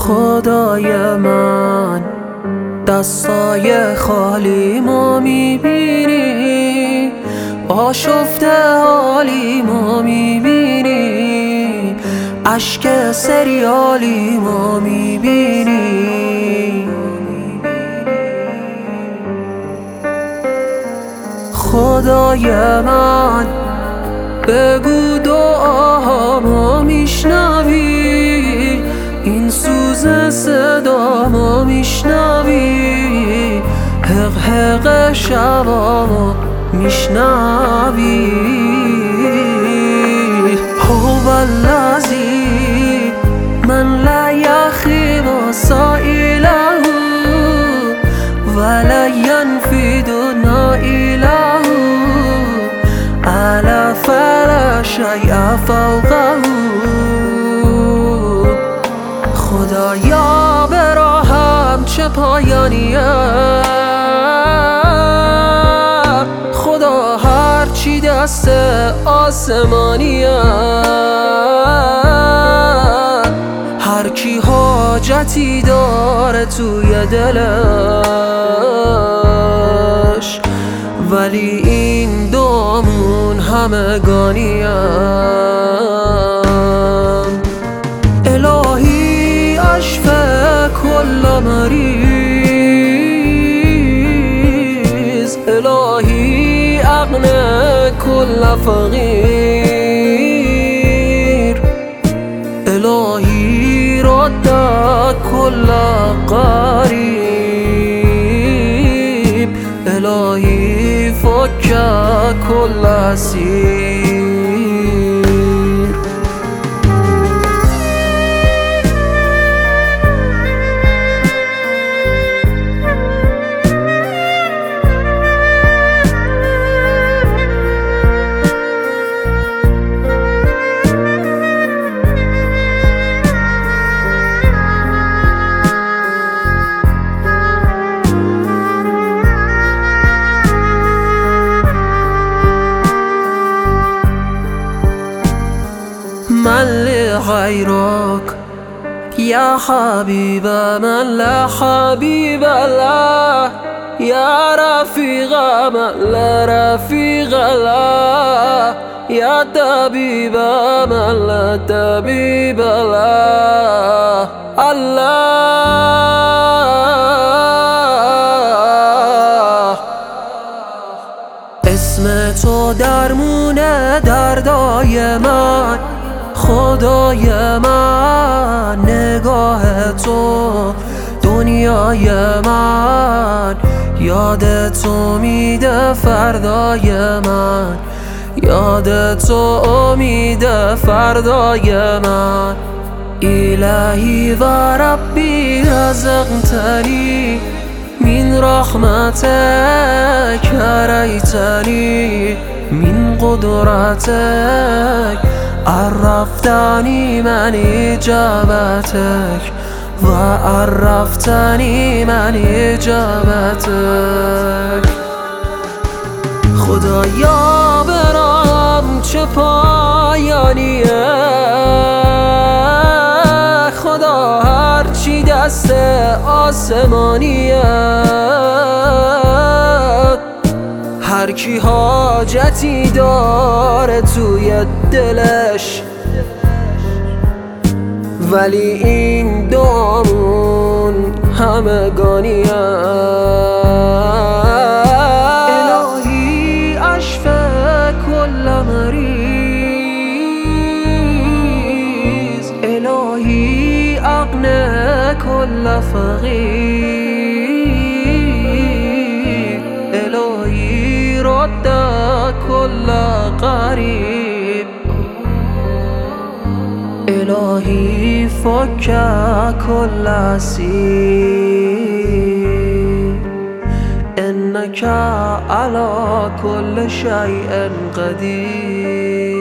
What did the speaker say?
خدای من دستای خالی ما میبینی، آشفته حالی ما میبینی، اشک سریالی ما میبینی. خدای من بگو دعاها ما میشنوی، این سوز صدا ما میشنوی، حق حق شبا ما میشنوی. هو الذی من لا یخیب سائله ولا ینفد نائله علی فلا شیء فوقه. خدایا به راهم چه پایانیه، خدا هرچی دست آسمانیه، هر کی حاجتی داره توی دلش، ولی این دامون همگانیه. الهی اشفه کل مریض، الهی اغنه کل فقیر، الهی رد کل غریب، الهی فک کل اسیر. من لغيرك يا حبيب من لا حبيب له، يا رفيق من لا رفيق له، يا طبيب من لا طبيب له. الله اسم تو درمون دردای من، خدای من نگاه تو دنیای من، یاد تو میده فردای من، یاد تو امید فردای من. الهی و ربی رزقتنی من رحمتک هریتنی من قدرتک، عرفتنی من اجابتک و عرفتنی من اجابتک. خدایا برام چه پایانیه، خدا هرچی دست آسمانیه، هر کی حاجتی داره توی دلش، ولی این دامون همگانیه. الهی اشفه کل مریض، الهی اغنه کل فقیر، الهی رد کل غریب، الهی فک کل اسیر. انک علی کل شیء قدیر.